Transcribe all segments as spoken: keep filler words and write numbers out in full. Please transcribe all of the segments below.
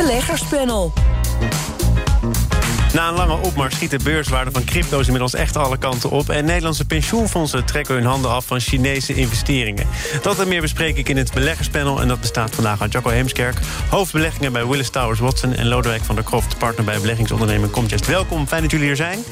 Beleggerspanel. Na een lange opmars schiet de beurswaarde van crypto's inmiddels echt alle kanten op. En Nederlandse pensioenfondsen trekken hun handen af van Chinese investeringen. Dat en meer bespreek ik in het beleggerspanel. En dat bestaat vandaag uit Jacco Heemskerk, hoofdbeleggingen bij Willis Towers Watson, en Lodewijk van der Kroft, partner bij beleggingsondernemer Comgest. Welkom, fijn dat jullie er zijn.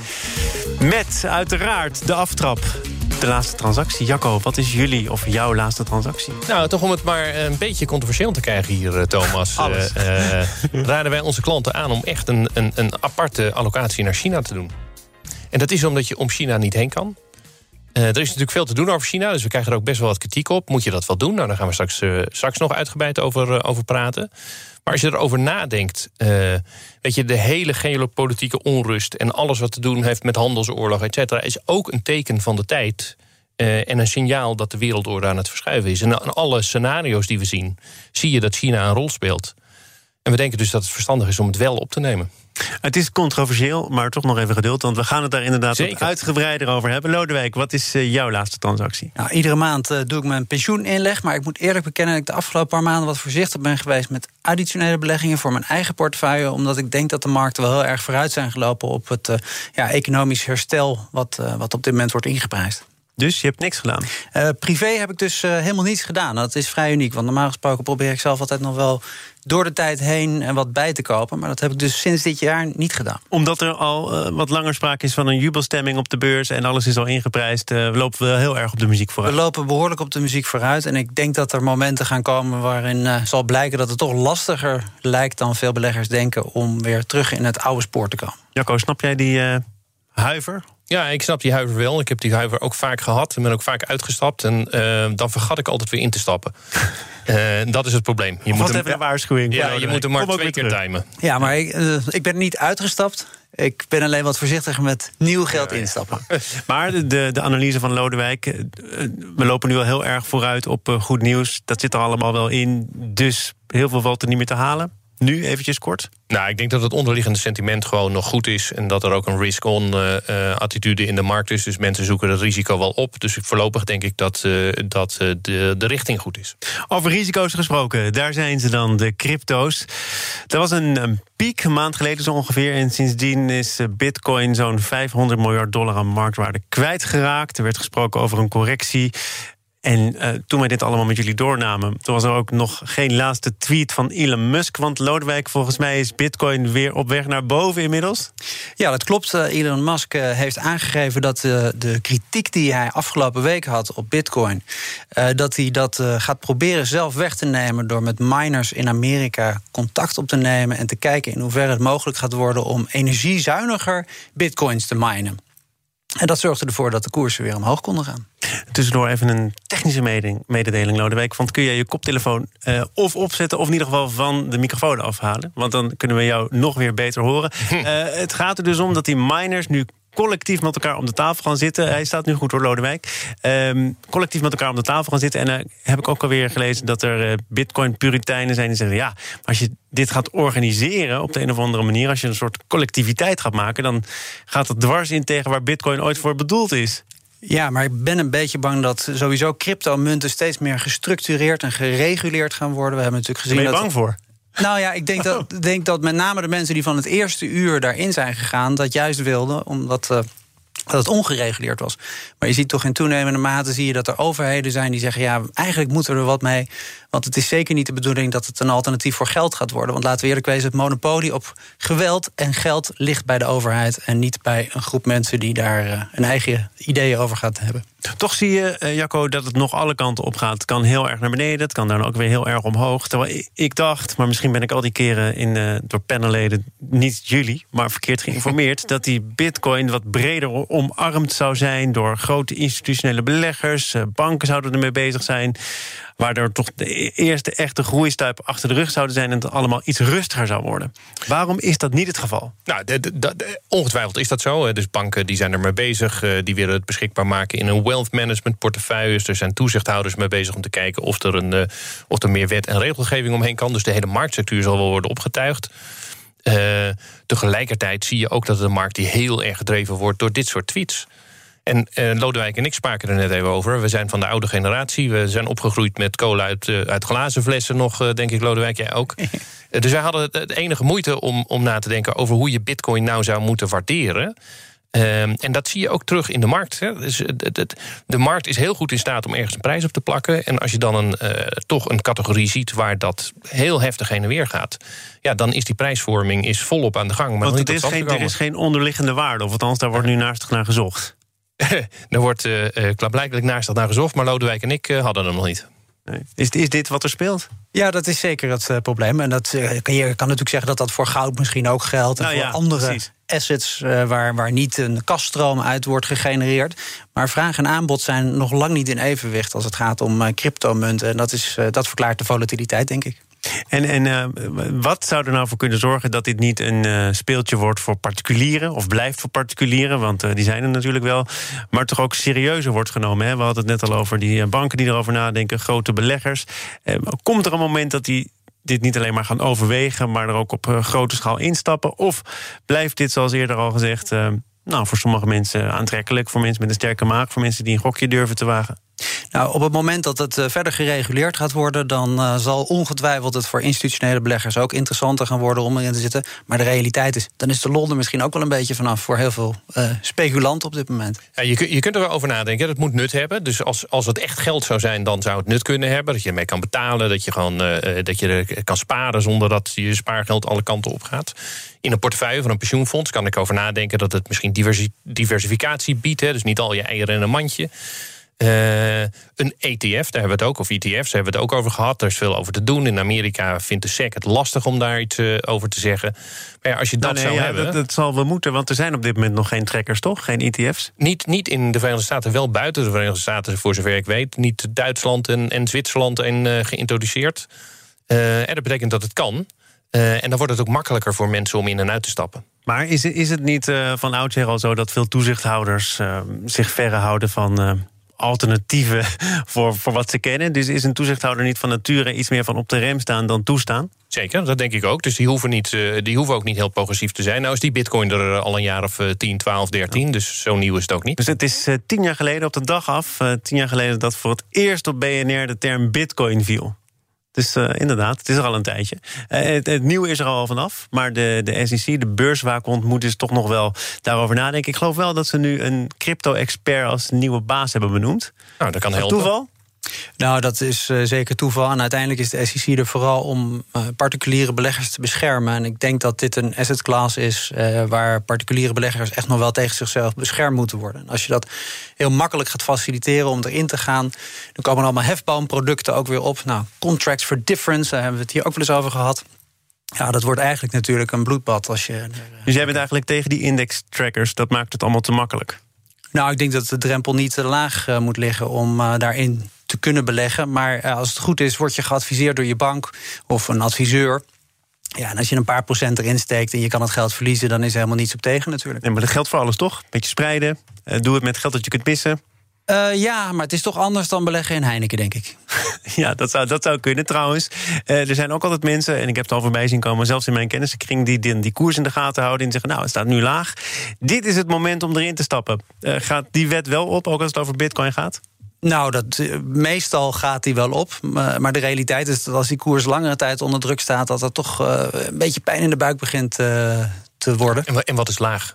Met uiteraard de aftrap. De laatste transactie. Jacco, wat is jullie of jouw laatste transactie? Nou, toch om het maar een beetje controversieel te krijgen hier, Thomas. Alles. Uh, uh, raden wij onze klanten aan om echt een, een, een aparte allocatie naar China te doen. En dat is omdat je om China niet heen kan. Uh, er is natuurlijk veel te doen over China, dus we krijgen er ook best wel wat kritiek op. Moet je dat wel doen? Nou, daar gaan we straks, uh, straks nog uitgebreid over, uh, over praten. Maar als je erover nadenkt, uh, weet je, de hele geopolitieke onrust en alles wat te doen heeft met handelsoorlog, et cetera, is ook een teken van de tijd. Uh, en een signaal dat de wereldorde aan het verschuiven is. En aan alle scenario's die we zien, zie je dat China een rol speelt. En we denken dus dat het verstandig is om het wel op te nemen. Het is controversieel, maar toch nog even geduld, want we gaan het daar inderdaad Zeker. wat uitgebreider over hebben. Lodewijk, wat is uh, jouw laatste transactie? Nou, iedere maand uh, doe ik mijn pensioeninleg, maar ik moet eerlijk bekennen dat ik de afgelopen paar maanden wat voorzichtig ben geweest met additionele beleggingen voor mijn eigen portefeuille, omdat ik denk dat de markten wel heel erg vooruit zijn gelopen op het uh, ja, economisch herstel wat, uh, wat op dit moment wordt ingeprijsd. Dus je hebt niks gedaan? Uh, privé heb ik dus uh, helemaal niets gedaan. Dat is vrij uniek, want normaal gesproken probeer ik zelf altijd nog wel door de tijd heen en wat bij te kopen. Maar dat heb ik dus sinds dit jaar niet gedaan. Omdat er al uh, wat langer sprake is van een jubelstemming op de beurs en alles is al ingeprijsd, uh, lopen we heel erg op de muziek vooruit. We lopen behoorlijk op de muziek vooruit. En ik denk dat er momenten gaan komen waarin uh, zal blijken dat het toch lastiger lijkt dan veel beleggers denken om weer terug in het oude spoor te komen. Jacco, snap jij die uh, huiver? Ja, ik snap die huiver wel. Ik heb die huiver ook vaak gehad en ben ook vaak uitgestapt. En uh, dan vergat ik altijd weer in te stappen. Uh, dat is het probleem. Je moet moet even hem, een waarschuwing. Ja, je moet hem maar twee keer timen. Ja, maar ik, uh, ik ben niet uitgestapt. Ik ben alleen wat voorzichtiger met nieuw geld ja, ja. instappen. Maar de, de analyse van Lodewijk, we lopen nu al heel erg vooruit op uh, goed nieuws. Dat zit er allemaal wel in, dus heel veel valt er niet meer te halen. Nu eventjes kort. Nou, ik denk dat het onderliggende sentiment gewoon nog goed is en dat er ook een risk-on uh, attitude in de markt is. Dus mensen zoeken het risico wel op. Dus voorlopig denk ik dat, uh, dat uh, de, de richting goed is. Over risico's gesproken, daar zijn ze dan, de crypto's. Er was een, een piek, een maand geleden zo ongeveer. En sindsdien is Bitcoin zo'n vijfhonderd miljard dollar aan marktwaarde kwijtgeraakt. Er werd gesproken over een correctie. En uh, toen wij dit allemaal met jullie doornamen, toen was er ook nog geen laatste tweet van Elon Musk. Want Lodewijk, volgens mij is Bitcoin weer op weg naar boven inmiddels. Ja, dat klopt. Uh, Elon Musk uh, heeft aangegeven dat uh, de kritiek die hij afgelopen week had op Bitcoin, Uh, dat hij dat uh, gaat proberen zelf weg te nemen door met miners in Amerika contact op te nemen en te kijken in hoeverre het mogelijk gaat worden om energiezuiniger Bitcoins te minen. En dat zorgde ervoor dat de koersen weer omhoog konden gaan. Tussendoor even een technische mededeling, Lodewijk. Want kun jij je koptelefoon uh, of opzetten of in ieder geval van de microfoon afhalen? Want dan kunnen we jou nog weer beter horen. Uh, het gaat er dus om dat die miners nu collectief met elkaar om de tafel gaan zitten. Hij staat nu goed hoor, Lodewijk. Um, collectief met elkaar om de tafel gaan zitten. En dan uh, heb ik ook alweer gelezen dat er uh, Bitcoin-puriteinen zijn die zeggen, ja, maar als je dit gaat organiseren op de een of andere manier, als je een soort collectiviteit gaat maken, dan gaat het dwars in tegen waar Bitcoin ooit voor bedoeld is. Ja, maar ik ben een beetje bang dat sowieso cryptomunten steeds meer gestructureerd en gereguleerd gaan worden. We hebben natuurlijk gezien. Ben je dat bang voor? Nou ja, ik denk dat, denk dat met name de mensen die van het eerste uur daarin zijn gegaan, dat juist wilden, omdat uh, dat het ongereguleerd was. Maar je ziet toch in toenemende mate zie je dat er overheden zijn die zeggen, ja, eigenlijk moeten we er wat mee. Want het is zeker niet de bedoeling dat het een alternatief voor geld gaat worden. Want laten we eerlijk wezen, het monopolie op geweld en geld ligt bij de overheid en niet bij een groep mensen die daar uh, een eigen ideeën over gaat hebben. Toch zie je, uh, Jacco, dat het nog alle kanten op gaat. Het kan heel erg naar beneden, het kan dan ook weer heel erg omhoog. Terwijl ik dacht, maar misschien ben ik al die keren in, uh, door panelleden, niet jullie, maar verkeerd geïnformeerd, dat die Bitcoin wat breder omarmd zou zijn door grote institutionele beleggers. Uh, banken zouden ermee bezig zijn. Waardoor toch de eerste echte groeistuip achter de rug zouden zijn en het allemaal iets rustiger zou worden. Waarom is dat niet het geval? Nou, de, de, de, ongetwijfeld is dat zo. Dus banken die zijn ermee bezig. Die willen het beschikbaar maken in een wealth management portefeuilles. Er zijn toezichthouders mee bezig om te kijken of er, een, of er meer wet en regelgeving omheen kan. Dus de hele marktstructuur zal wel worden opgetuigd. Uh, tegelijkertijd zie je ook dat het een markt die heel erg gedreven wordt door dit soort tweets. En uh, Lodewijk en ik spraken er net even over. We zijn van de oude generatie. We zijn opgegroeid met kolen uit, uh, uit glazen flessen nog, uh, denk ik, Lodewijk, jij ook. uh, dus wij hadden de enige moeite om, om na te denken over hoe je bitcoin nou zou moeten waarderen. Um, en dat zie je ook terug in de markt. Hè. Dus het, het, de markt is heel goed in staat om ergens een prijs op te plakken. En als je dan een, uh, toch een categorie ziet waar dat heel heftig heen en weer gaat, ja, dan is die prijsvorming is volop aan de gang. Maar Want niet er is, geen, er is geen onderliggende waarde, of althans, daar wordt nu naastig naar gezocht. Er wordt uh, uh, klaarblijkelijk naastig naar gezocht, maar Lodewijk en ik uh, hadden hem nog niet. Nee. Is, is dit wat er speelt? Ja, dat is zeker het uh, probleem. En dat, uh, je kan natuurlijk zeggen dat dat voor goud misschien ook geldt. En nou voor ja, andere precies. assets uh, waar, waar niet een kaststroom uit wordt gegenereerd. Maar vraag en aanbod zijn nog lang niet in evenwicht als het gaat om uh, cryptomunten. En dat, is, uh, dat verklaart de volatiliteit, denk ik. En, en uh, wat zou er nou voor kunnen zorgen dat dit niet een uh, speeltje wordt voor particulieren, of blijft voor particulieren, want uh, die zijn er natuurlijk wel, maar toch ook serieuzer wordt genomen. Hè? We hadden het net al over die uh, banken die erover nadenken, grote beleggers. Uh, komt er een moment dat die dit niet alleen maar gaan overwegen, maar er ook op uh, grote schaal instappen? Of blijft dit, zoals eerder al gezegd, uh, nou, voor sommige mensen aantrekkelijk, voor mensen met een sterke maag, voor mensen die een gokje durven te wagen? Nou, op het moment dat het uh, verder gereguleerd gaat worden, dan uh, zal ongetwijfeld het voor institutionele beleggers ook interessanter gaan worden om erin te zitten. Maar de realiteit is, dan is de lol er misschien ook wel een beetje vanaf voor heel veel uh, speculanten op dit moment. Ja, je, kun, je kunt er wel over nadenken. Dat moet nut hebben. Dus als, als het echt geld zou zijn, dan zou het nut kunnen hebben. Dat je ermee kan betalen, dat je gewoon uh, dat je er kan sparen zonder dat je spaargeld alle kanten op gaat. In een portefeuille van een pensioenfonds kan ik over nadenken dat het misschien diversi- diversificatie biedt. Hè, dus niet al je eieren in een mandje. Uh, een E T F, daar hebben we het ook, of E T F's, daar hebben we het ook over gehad. Er is veel over te doen. In Amerika vindt de S E C het lastig om daar iets uh, over te zeggen. Maar ja, als je dat nou, nee, zou ja, hebben... Dat, dat zal wel moeten, want er zijn op dit moment nog geen trackers, toch? Geen E T F's? Niet, niet in de Verenigde Staten, wel buiten de Verenigde Staten, voor zover ik weet. Niet Duitsland en, en Zwitserland en, uh, geïntroduceerd. Uh, en dat betekent dat het kan. Uh, en dan wordt het ook makkelijker voor mensen om in en uit te stappen. Maar is, is het niet uh, van oudsher al zo dat veel toezichthouders uh, zich verre houden van Uh, alternatieven voor, voor wat ze kennen? Dus is een toezichthouder niet van nature iets meer van op de rem staan dan toestaan? Zeker, dat denk ik ook. Dus die hoeven, niet, uh, die hoeven ook niet heel progressief te zijn. Nou is die bitcoin er al een jaar of uh, tien, twaalf, dertien. Ja. Dus zo nieuw is het ook niet. Dus het is uh, tien jaar geleden op de dag af. Uh, tien jaar geleden dat voor het eerst op B N R de term bitcoin viel. Dus uh, inderdaad, het is er al een tijdje. Uh, het, het nieuwe is er al vanaf. Maar de, de S E C, de beurswaakhond, moet dus toch nog wel daarover nadenken. Ik geloof wel dat ze nu een crypto-expert als nieuwe baas hebben benoemd. Nou, dat kan helpen. Toeval? Nou, dat is uh, zeker toeval. En uiteindelijk is de S E C er vooral om uh, particuliere beleggers te beschermen. En ik denk dat dit een asset class is uh, waar particuliere beleggers echt nog wel tegen zichzelf beschermd moeten worden. En als je dat heel makkelijk gaat faciliteren om erin te gaan, dan komen er allemaal hefboomproducten ook weer op. Nou, contracts for difference, daar hebben we het hier ook wel eens over gehad. Ja, dat wordt eigenlijk natuurlijk een bloedbad als je. Uh, dus jij bent eigenlijk tegen die index-trackers, dat maakt het allemaal te makkelijk? Nou, ik denk dat de drempel niet te laag uh, moet liggen om uh, daarin te kunnen beleggen. Maar uh, als het goed is, word je geadviseerd door je bank of een adviseur. Ja, en als je een paar procent erin steekt en je kan het geld verliezen, dan is er helemaal niets op tegen natuurlijk. Nee, maar dat geldt voor alles, toch? Beetje spreiden. Uh, doe het met geld dat je kunt missen. Uh, ja, maar het is toch anders dan beleggen in Heineken, denk ik. Ja, dat zou, dat zou kunnen trouwens. Uh, er zijn ook altijd mensen, en ik heb het al voorbij zien komen, zelfs in mijn kennissenkring, die, die die koers in de gaten houden en zeggen, nou, het staat nu laag. Dit is het moment om erin te stappen. Uh, gaat die wet wel op, ook als het over bitcoin gaat? Nou, dat, uh, meestal gaat die wel op. Uh, maar de realiteit is dat als die koers langere tijd onder druk staat, dat er toch uh, een beetje pijn in de buik begint uh, te worden. En, en wat is laag?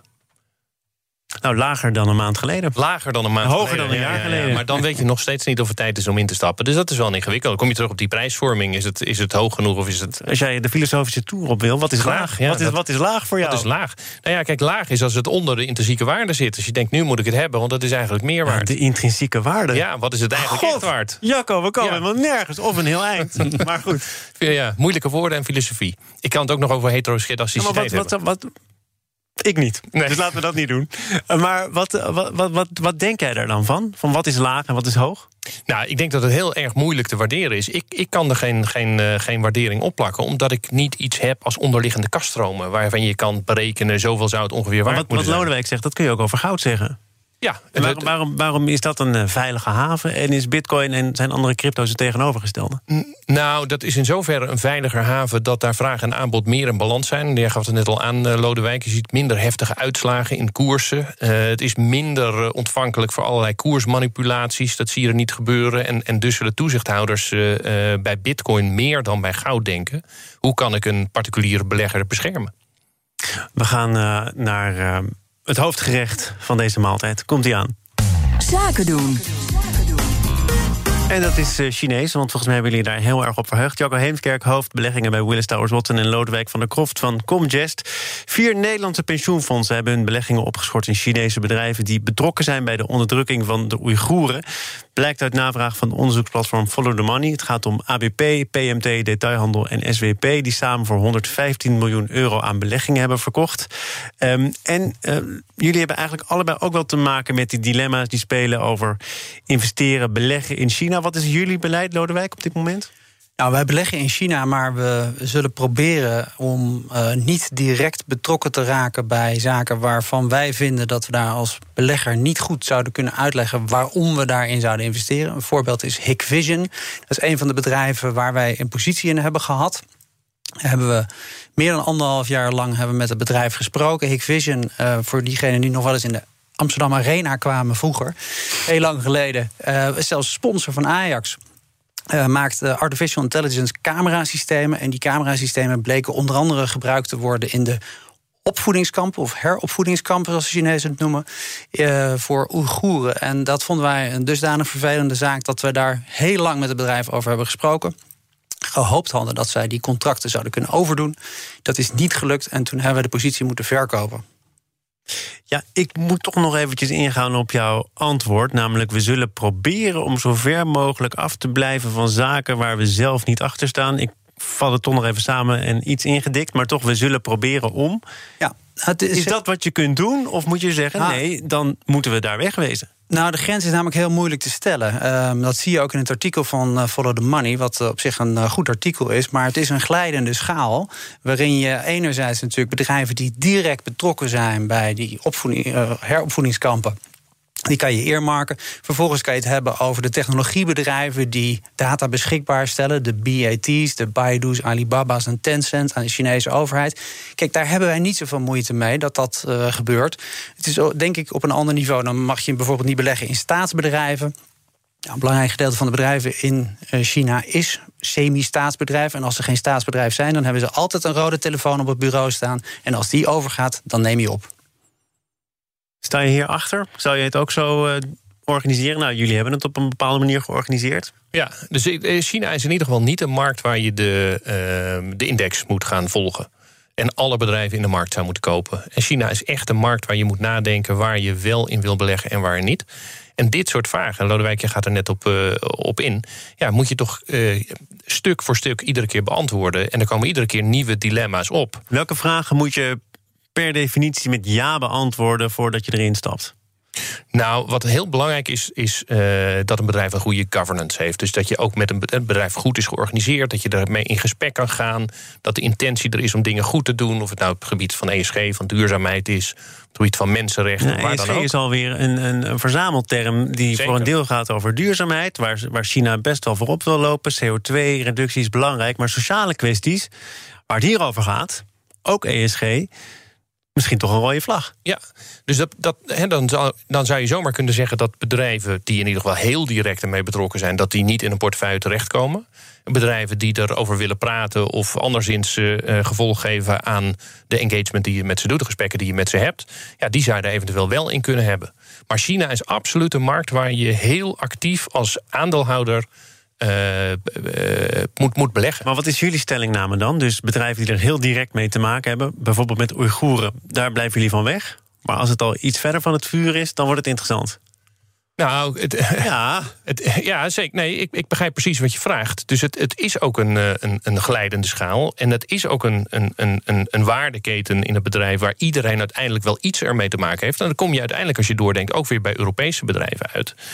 Nou, lager dan een maand geleden. Lager dan een maand Hoger geleden. dan een jaar ja, ja, ja. geleden. Maar dan weet je nog steeds niet of het tijd is om in te stappen. Dus dat is wel een ingewikkeld. Dan kom je terug op die prijsvorming. Is het, is het hoog genoeg of is het... Als jij de filosofische toer op wil, wat is laag? laag ja, wat, is, dat, wat is laag voor jou? Wat is laag? Nou ja, kijk, laag is als het onder de intrinsieke waarde zit. Dus je denkt, nu moet ik het hebben, want dat is eigenlijk meer waard. Ja, de intrinsieke waarde? Ja, wat is het eigenlijk God, echt waard? Jacco, we komen Ja. helemaal nergens. Of een heel eind. Maar goed. Ja, moeilijke woorden en filosofie. Ik kan het ook nog over heteroskedasticiteit Ja, maar wat, hebben. wat, wat, Ik niet. Nee. Dus laten we dat niet doen. Uh, maar wat, wat, wat, wat, wat denk jij daar dan van? Van wat is laag en wat is hoog? Nou, ik denk dat het heel erg moeilijk te waarderen is. Ik, ik kan er geen, geen, uh, geen waardering op plakken, omdat ik niet iets heb als onderliggende kaststromen, waarvan je kan berekenen, zoveel zou het ongeveer waard Maar wat, moeten wat zijn. Lodewijk zegt, dat kun je ook over goud zeggen. Ja, en waarom, waarom, waarom is dat een veilige haven? En is Bitcoin en zijn andere crypto's het tegenovergestelde? Nou, dat is in zoverre een veiliger haven dat daar vraag en aanbod meer in balans zijn. Jij gaf het net al aan, Lodewijk. Je ziet minder heftige uitslagen in koersen. Uh, het is minder ontvankelijk voor allerlei koersmanipulaties. Dat zie je er niet gebeuren. En, en dus zullen toezichthouders uh, uh, bij Bitcoin meer dan bij goud denken. Hoe kan ik een particuliere belegger beschermen? We gaan uh, naar uh, het hoofdgerecht van deze maaltijd. Komt-ie aan. Zaken doen. En dat is uh, Chinees, want volgens mij hebben jullie daar heel erg op verheugd. Jacco Heemskerk, hoofdbeleggingen bij Willis Towers Watson... en Lodewijk van der Kroft van Comgest. Vier Nederlandse pensioenfondsen hebben hun beleggingen opgeschort in Chinese bedrijven die betrokken zijn bij de onderdrukking van de Oeigoeren. Blijkt uit navraag van het onderzoeksplatform Follow the Money. Het gaat om A B P, P M T, Detailhandel en S W P... die samen voor honderdvijftien miljoen euro aan beleggingen hebben verkocht. Um, en uh, jullie hebben eigenlijk allebei ook wel te maken met die dilemma's die spelen over investeren, beleggen in China. Wat is jullie beleid, Lodewijk, op dit moment? Nou, wij beleggen in China, maar we zullen proberen om uh, niet direct betrokken te raken bij zaken waarvan wij vinden dat we daar als belegger niet goed zouden kunnen uitleggen waarom we daarin zouden investeren. Een voorbeeld is Hikvision. Dat is een van de bedrijven waar wij een positie in hebben gehad. Hebben we meer dan anderhalf jaar lang hebben we met het bedrijf gesproken. Hikvision, uh, voor diegenen die nog wel eens in de Amsterdam Arena kwamen vroeger, heel lang geleden, uh, zelfs sponsor van Ajax. Uh, maakt uh, artificial intelligence camerasystemen. En die camerasystemen bleken onder andere gebruikt te worden in de opvoedingskampen of heropvoedingskampen, zoals de Chinezen het noemen, uh, voor Oeigoeren. En dat vonden wij een dusdanig vervelende zaak dat we daar heel lang met het bedrijf over hebben gesproken. Gehoopt hadden dat zij die contracten zouden kunnen overdoen. Dat is niet gelukt en toen hebben we de positie moeten verkopen. Ja, ik moet toch nog eventjes ingaan op jouw antwoord. Namelijk, we zullen proberen om zo ver mogelijk af te blijven van zaken waar we zelf niet achter staan. Ik val het toch nog even samen en iets ingedikt, maar toch, we zullen proberen om. Ja, het is, is dat wat je kunt doen? Of moet je zeggen, ah, nee, dan moeten we daar wegwezen? Nou, de grens is namelijk heel moeilijk te stellen. Um, dat zie je ook in het artikel van uh, Follow the Money, wat uh, op zich een uh, goed artikel is. Maar het is een glijdende schaal, waarin je enerzijds natuurlijk bedrijven die direct betrokken zijn bij die opvoeding, uh, heropvoedingskampen, die kan je earmarken. Vervolgens kan je het hebben over de technologiebedrijven die data beschikbaar stellen. De B A T's, de Baidu's, Alibaba's en Tencent aan de Chinese overheid. Kijk, daar hebben wij niet zoveel moeite mee dat dat uh, gebeurt. Het is denk ik op een ander niveau. Dan mag je bijvoorbeeld niet beleggen in staatsbedrijven. Nou, een belangrijk gedeelte van de bedrijven in China is semi-staatsbedrijf. En als er geen staatsbedrijf zijn, dan hebben ze altijd een rode telefoon op het bureau staan. En als die overgaat, dan neem je op. Sta je hier achter? Zou je het ook zo uh, organiseren? Nou, jullie hebben het op een bepaalde manier georganiseerd. Ja, dus China is in ieder geval niet een markt waar je de, uh, de index moet gaan volgen. En alle bedrijven in de markt zou moeten kopen. En China is echt een markt waar je moet nadenken waar je wel in wil beleggen en waar niet. En dit soort vragen, Lodewijk, je gaat er net op, uh, op in, ja, moet je toch uh, stuk voor stuk iedere keer beantwoorden. En er komen iedere keer nieuwe dilemma's op. Welke vragen moet je per definitie met ja beantwoorden voordat je erin stapt? Nou, wat heel belangrijk is, is uh, dat een bedrijf een goede governance heeft. Dus dat je ook met een bedrijf goed is georganiseerd, dat je daarmee in gesprek kan gaan, dat de intentie er is om dingen goed te doen, of het nou op het gebied van E S G, van duurzaamheid is, op het gebied van mensenrechten, nou, waar E S G dan ook. is alweer een, een, een verzamelterm die Zeker. voor een deel gaat over duurzaamheid, waar, waar China best wel voorop wil lopen. C O twee reductie is belangrijk, maar sociale kwesties, waar het hier over gaat, ook E S G, misschien toch een rode vlag. Ja, dus dat, dat, he, dan, zou, dan zou je zomaar kunnen zeggen dat bedrijven die in ieder geval heel direct ermee betrokken zijn, dat die niet in een portefeuille terechtkomen. Bedrijven die erover willen praten of anderszins uh, gevolg geven aan de engagement die je met ze doet, de gesprekken die je met ze hebt, ja, die zou je er eventueel wel in kunnen hebben. Maar China is absoluut een markt waar je heel actief als aandeelhouder Uh, uh, moet, moet beleggen. Maar wat is jullie stellingname dan? Dus bedrijven die er heel direct mee te maken hebben, bijvoorbeeld met Oeigoeren, daar blijven jullie van weg. Maar als het al iets verder van het vuur is, dan wordt het interessant. Nou, het, ja, het, ja, zeker. Nee, ik, ik begrijp precies wat je vraagt. Dus het, het is ook een, een, een glijdende schaal. En het is ook een, een, een, een waardeketen in het bedrijf waar iedereen uiteindelijk wel iets ermee te maken heeft. En dan kom je uiteindelijk, als je doordenkt, ook weer bij Europese bedrijven uit.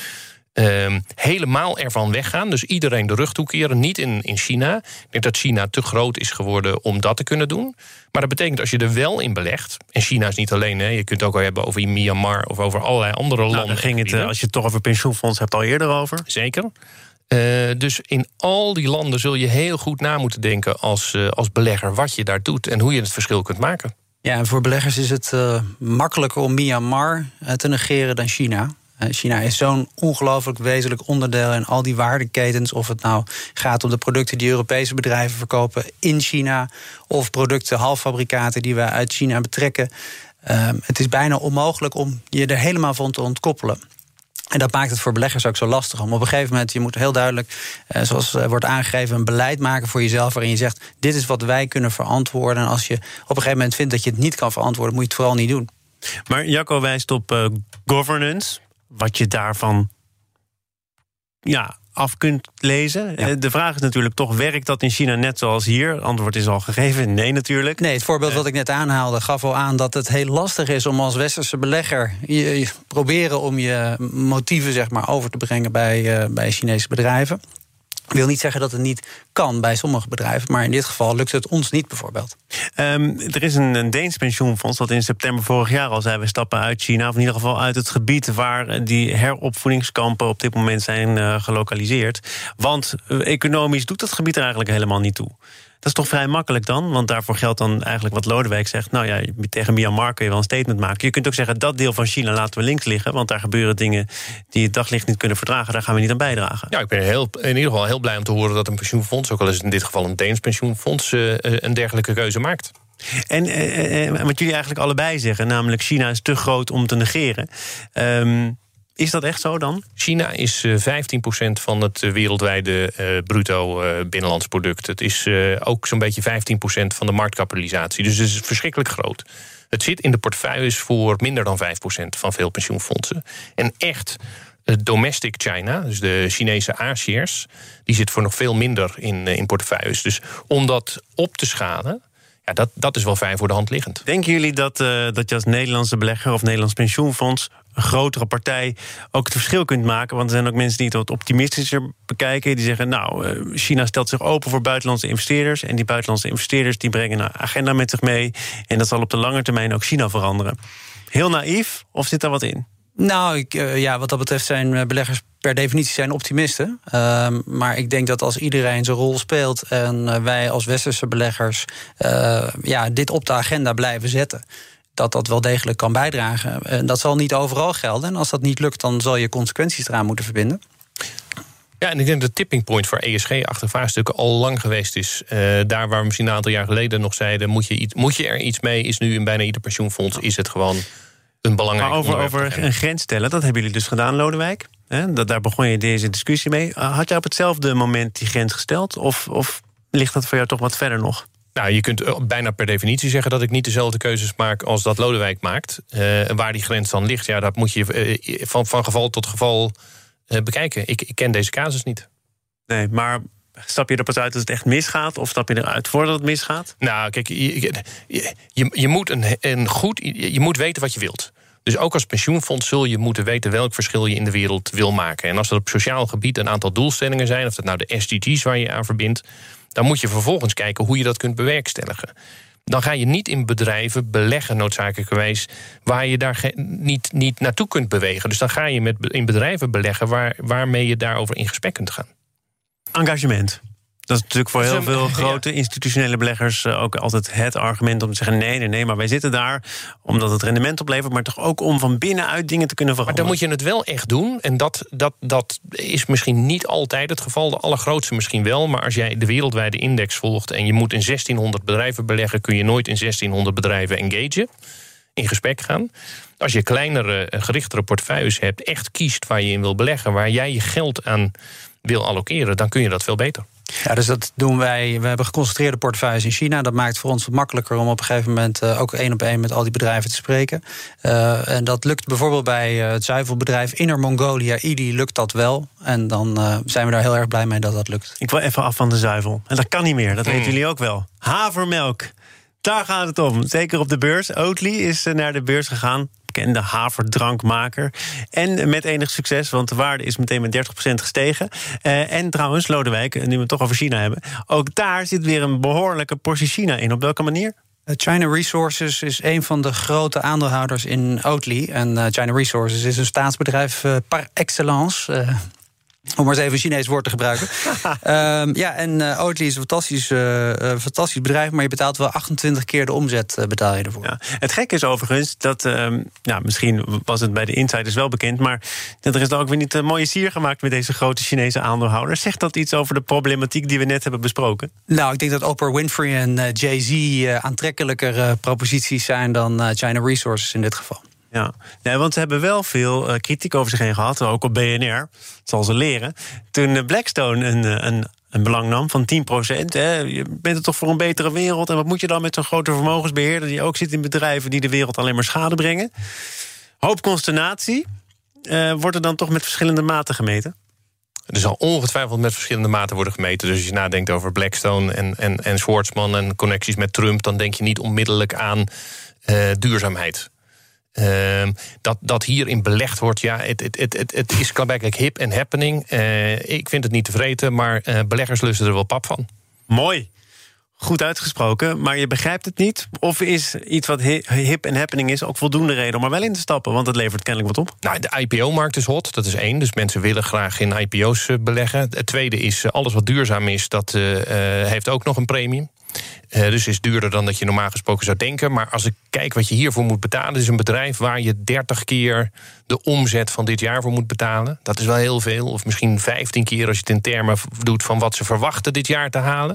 Uh, helemaal ervan weggaan. Dus iedereen de rug toekeren, niet in, in China. Ik denk dat China te groot is geworden om dat te kunnen doen. Maar dat betekent als je er wel in belegt... en China is niet alleen, hè, je kunt het ook al hebben over Myanmar... of over allerlei andere nou, landen. Daar ging het, als je het toch over pensioenfonds hebt, al eerder over. Zeker. Uh, dus in al die landen zul je heel goed na moeten denken als, uh, als belegger... wat je daar doet en hoe je het verschil kunt maken. Ja, en voor beleggers is het uh, makkelijker om Myanmar uh, te negeren dan China. Uh, China is zo'n ongelooflijk wezenlijk onderdeel in al die waardeketens. Of het nou gaat om de producten die Europese bedrijven verkopen in China... of producten, halffabrikaten die we uit China betrekken. Uh, het is bijna onmogelijk om je er helemaal van te ontkoppelen. En dat maakt het voor beleggers ook zo lastig. Om op een gegeven moment, je moet heel duidelijk, eh, zoals uh, wordt aangegeven, een beleid maken voor jezelf waarin je zegt, dit is wat wij kunnen verantwoorden. En als je op een gegeven moment vindt dat je het niet kan verantwoorden, moet je het vooral niet doen. Maar Jacco wijst op uh, governance, wat je daarvan ja, af kunt lezen. Ja. De vraag is natuurlijk toch, werkt dat in China net zoals hier? Het antwoord is al gegeven, nee natuurlijk. Nee, het voorbeeld wat ik net aanhaalde gaf al aan dat het heel lastig is om als westerse belegger je, je proberen om je motieven zeg maar over te brengen bij, uh, bij Chinese bedrijven. Ik wil niet zeggen dat het niet kan bij sommige bedrijven, maar in dit geval lukt het ons niet bijvoorbeeld. Um, er is een, een Deens pensioenfonds dat in september vorig jaar al zei, we stappen uit China, of in ieder geval uit het gebied waar die heropvoedingskampen op dit moment zijn uh, gelokaliseerd. Want uh, economisch doet dat gebied er eigenlijk helemaal niet toe. Dat is toch vrij makkelijk dan? Want daarvoor geldt dan eigenlijk wat Lodewijk zegt. Nou ja, tegen Myanmar kun je wel een statement maken. Je kunt ook zeggen, dat deel van China laten we links liggen, want daar gebeuren dingen die het daglicht niet kunnen verdragen. Daar gaan we niet aan bijdragen. Ja, ik ben heel, in ieder geval heel blij om te horen dat een pensioenfonds, ook al is het in dit geval een Deens pensioenfonds, uh, een dergelijke keuze maakt. En uh, wat jullie eigenlijk allebei zeggen, namelijk China is te groot om te negeren. Um, Is dat echt zo dan? China is uh, vijftien procent van het uh, wereldwijde uh, bruto uh, binnenlands product. Het is uh, ook zo'n beetje vijftien procent van de marktkapitalisatie. Dus het is verschrikkelijk groot. Het zit in de portefeuilles voor minder dan vijf procent van veel pensioenfondsen. En echt uh, domestic China, dus de Chinese A-shares, die zit voor nog veel minder in, uh, in portefeuilles. Dus om dat op te schalen, ja, dat, dat is wel vrij voor de hand liggend. Denken jullie dat, uh, dat je als Nederlandse belegger of Nederlands pensioenfonds, een grotere partij, ook het verschil kunt maken? Want er zijn ook mensen die het wat optimistischer bekijken. Die zeggen, nou, China stelt zich open voor buitenlandse investeerders. En die buitenlandse investeerders die brengen een agenda met zich mee. En dat zal op de lange termijn ook China veranderen. Heel naïef, of zit daar wat in? Nou, ik, uh, ja, wat dat betreft zijn beleggers per definitie zijn optimisten. Uh, maar ik denk dat als iedereen zijn rol speelt en uh, wij als westerse beleggers uh, ja, dit op de agenda blijven zetten, dat dat wel degelijk kan bijdragen. En dat zal niet overal gelden. En als dat niet lukt, dan zal je consequenties eraan moeten verbinden. Ja, en ik denk dat de tipping point voor E S G-achtige vraagstukken al lang geweest is. Uh, daar waar we misschien een aantal jaar geleden nog zeiden, moet je, iets, moet je er iets mee, is nu in bijna ieder pensioenfonds, is het gewoon een belangrijk maar over, onderwerp. over een grens stellen, dat hebben jullie dus gedaan, Lodewijk. He, dat, daar begon je deze discussie mee. Had jij op hetzelfde moment die grens gesteld? Of, of ligt dat voor jou toch wat verder nog? Nou, je kunt bijna per definitie zeggen dat ik niet dezelfde keuzes maak als dat Lodewijk maakt. Uh, waar die grens dan ligt, ja, dat moet je uh, van, van geval tot geval uh, bekijken. Ik, ik ken deze casus niet. Nee, maar stap je er pas uit als het echt misgaat? Of stap je eruit voordat het misgaat? Nou, kijk, je, je, je, je, moet, een, een goed, je moet weten wat je wilt. Dus ook als pensioenfonds zul je moeten weten welk verschil je in de wereld wil maken. En als er op sociaal gebied een aantal doelstellingen zijn, of dat nou de S D G's waar je aan verbindt, dan moet je vervolgens kijken hoe je dat kunt bewerkstelligen. Dan ga je niet in bedrijven beleggen noodzakelijkerwijs waar je daar ge- niet, niet naartoe kunt bewegen. Dus dan ga je met, in bedrijven beleggen waar, waarmee je daarover in gesprek kunt gaan. Engagement. Dat is natuurlijk voor heel veel grote ja. institutionele beleggers ook altijd het argument om te zeggen, nee, nee, nee, maar wij zitten daar omdat het rendement oplevert, maar toch ook om van binnenuit dingen te kunnen veranderen. Maar dan moet je het wel echt doen. En dat, dat, dat is misschien niet altijd het geval. De allergrootste misschien wel. Maar als jij de wereldwijde index volgt en je moet in zestienhonderd bedrijven beleggen, kun je nooit in zestienhonderd bedrijven engagen, in gesprek gaan. Als je kleinere, gerichtere portefeuilles hebt, echt kiest waar je in wil beleggen, waar jij je geld aan wil allokeren, dan kun je dat veel beter. Ja, dus dat doen wij. We hebben geconcentreerde portefeuilles in China. Dat maakt voor ons wat makkelijker om op een gegeven moment uh, ook één op één met al die bedrijven te spreken. Uh, en dat lukt bijvoorbeeld bij uh, het zuivelbedrijf Inner Mongolia, I D I, lukt dat wel. En dan uh, zijn we daar heel erg blij mee dat dat lukt. Ik wil even af van de zuivel. En dat kan niet meer, dat mm. weten jullie ook wel. Havermelk. Daar gaat het om. Zeker op de beurs. Oatly is naar de beurs gegaan. bekende haverdrankmaker. En met enig succes, want de waarde is meteen met dertig procent gestegen. Uh, en trouwens, Lodewijk, nu we het toch over China hebben, ook daar zit weer een behoorlijke portie China in. Op welke manier? China Resources is een van de grote aandeelhouders in Oatly. En uh, China Resources is een staatsbedrijf uh, par excellence. Uh, om maar eens even een Chinees woord te gebruiken. um, ja, en uh, Oatly is een fantastisch, uh, uh, fantastisch bedrijf, maar je betaalt wel achtentwintig keer de omzet uh, betaal je ervoor. Ja. Het gekke is overigens dat, um, nou, misschien was het bij de insiders wel bekend, maar dat er is dan ook weer niet een mooie sier gemaakt met deze grote Chinese aandeelhouders. Zegt dat iets over de problematiek die we net hebben besproken? Nou, ik denk dat Oprah Winfrey en uh, Jay-Z uh, aantrekkelijker uh, proposities zijn dan uh, China Resources in dit geval. Ja, nee, want ze hebben wel veel uh, kritiek over zich heen gehad, ook op B N R. Dat zal ze leren. Toen uh, Blackstone een, een, een belang nam van tien procent. Hè, je bent er toch voor een betere wereld. En wat moet je dan met zo'n grote vermogensbeheerder die ook zit in bedrijven die de wereld alleen maar schade brengen? Hoop consternatie. Uh, wordt er dan toch met verschillende maten gemeten? Er zal ongetwijfeld met verschillende maten worden gemeten. Dus als je nadenkt over Blackstone en, en, en Schwarzman en connecties met Trump, dan denk je niet onmiddellijk aan uh, duurzaamheid. Uh, dat, dat hierin belegd wordt, ja, het, het, het, het, het is blijkbaar hip en happening. Uh, ik vind het niet te vreten, maar uh, beleggers lusten er wel pap van. Mooi. Goed uitgesproken, maar je begrijpt het niet? Of is iets wat hip en happening is ook voldoende reden om er wel in te stappen? Want het levert kennelijk wat op. Nou, de I P O-markt is hot, dat is één. Dus mensen willen graag in I P O's beleggen. Het tweede is, alles wat duurzaam is, dat uh, heeft ook nog een premium. Uh, dus is duurder dan dat je normaal gesproken zou denken. Maar als ik kijk wat je hiervoor moet betalen, het is een bedrijf waar je dertig keer de omzet van dit jaar voor moet betalen. Dat is wel heel veel. Of misschien vijftien keer als je het in termen doet van wat ze verwachten dit jaar te halen.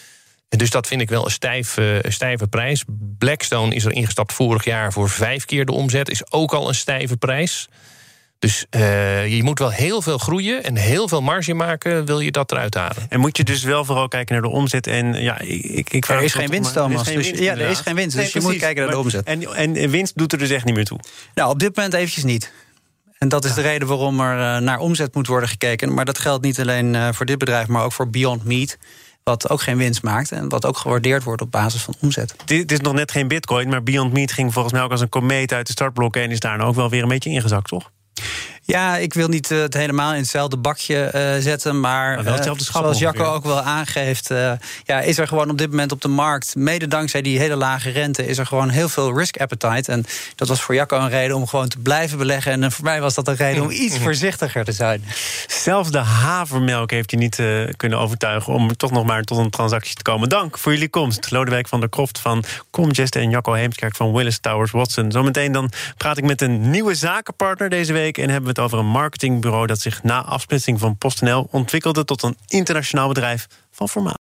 Dus dat vind ik wel een stijve, stijve prijs. Blackstone is er ingestapt vorig jaar voor vijf keer de omzet. Is ook al een stijve prijs. Dus uh, je moet wel heel veel groeien en heel veel marge maken, wil je dat eruit halen. En moet je dus wel vooral kijken naar de omzet. En ja, ik, ik er is geen winst, Thomas. Dus, winst, ja, er is geen winst, dus nee, je precies, moet kijken naar de omzet. En, en winst doet er dus echt niet meer toe? Nou, op dit moment eventjes niet. En dat is ja. de reden waarom er uh, naar omzet moet worden gekeken. Maar dat geldt niet alleen uh, voor dit bedrijf, maar ook voor Beyond Meat, wat ook geen winst maakt en wat ook gewaardeerd wordt op basis van omzet. Het is nog net geen bitcoin, maar Beyond Meat ging volgens mij ook als een komeet uit de startblokken en is daar nou ook wel weer een beetje ingezakt, toch? Ja, ik wil niet uh, het helemaal in hetzelfde bakje uh, zetten, maar, maar wel hetzelfde schap, zoals Jacco ook wel aangeeft, uh, ja, is er gewoon op dit moment op de markt, mede dankzij die hele lage rente, is er gewoon heel veel risk appetite. En dat was voor Jacco een reden om gewoon te blijven beleggen. En voor mij was dat een reden om iets voorzichtiger te zijn. Zelfs de havermelk heeft je niet uh, kunnen overtuigen om toch nog maar tot een transactie te komen. Dank voor jullie komst. Lodewijk van der Kroft van Comgest en Jacco Heemskerk van Willis Towers Watson. Zometeen dan praat ik met een nieuwe zakenpartner deze week en hebben we het over een marketingbureau dat zich na afsplitsing van PostNL ontwikkelde tot een internationaal bedrijf van formaat.